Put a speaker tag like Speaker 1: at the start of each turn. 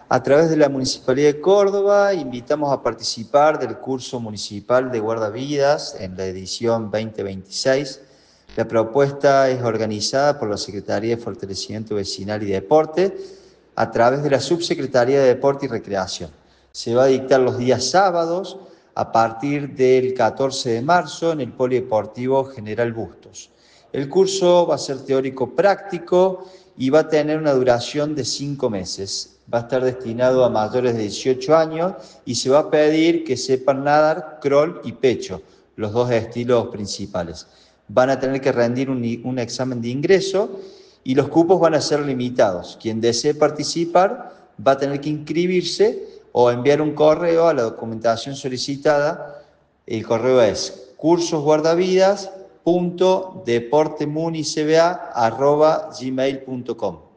Speaker 1: A través de la Municipalidad de Córdoba invitamos a participar del curso municipal de guardavidas en la edición 2026. La propuesta es organizada por la Secretaría de Fortalecimiento Vecinal y Deporte a través de la Subsecretaría de Deporte y Recreación. Se va a dictar los días sábados a partir del 14 de marzo en el Polideportivo General Bustos. El curso va a ser teórico-práctico y va a tener una duración de 5 meses. Va a estar destinado a mayores de 18 años y se va a pedir que sepan nadar, crawl y pecho, los dos estilos principales. Van a tener que rendir un examen de ingreso y los cupos van a ser limitados. Quien desee participar va a tener que inscribirse o enviar un correo a la documentación solicitada. El correo es cursosguardavidas.deportemunicba@gmail.com.